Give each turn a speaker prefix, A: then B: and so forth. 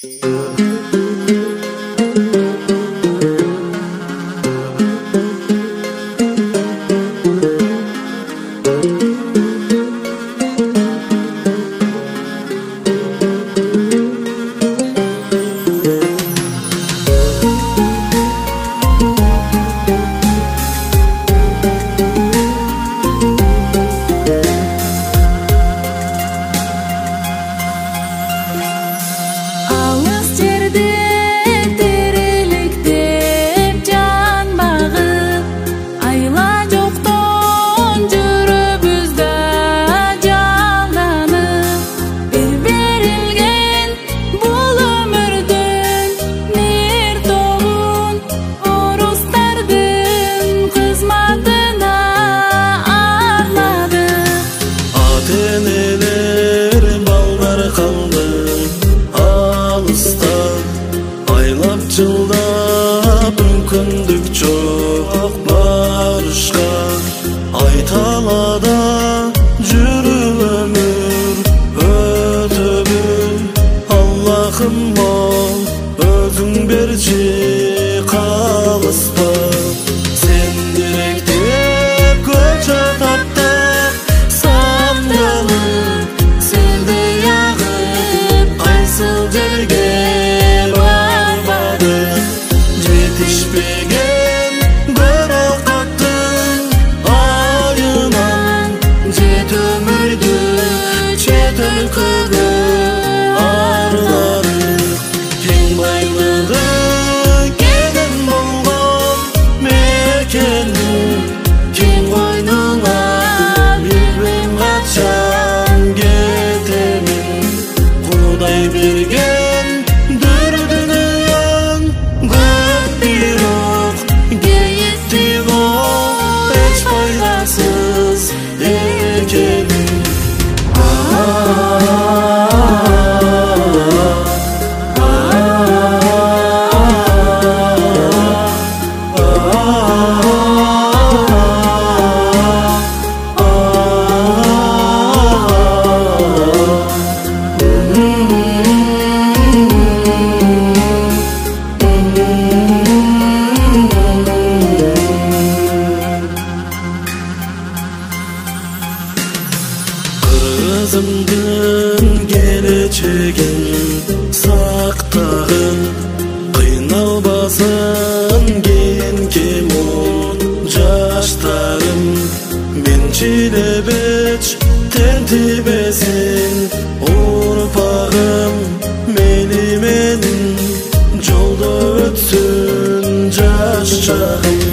A: Жылдап мүмкіндік жоқ барышқа, айталада жүріп өмір өтіп, Аллахым ол өзің берші қалыспа. Сен деректеп көші таптап сандалып, селді яғып қайсыл жерге жетишпеген бір ауқаттың айынан, жет өмірді чет өлкөге арылары. Кең байлығы келін болған мекенің, кең қойныңа білбейм қашан кетемін. Құдай берген Kızımdın geleceğin saktağın, kıynalbasın genki mut yaştarım. Men çilebeç tertibesin urpağım, menimenin jolda ötsün jaş çağım.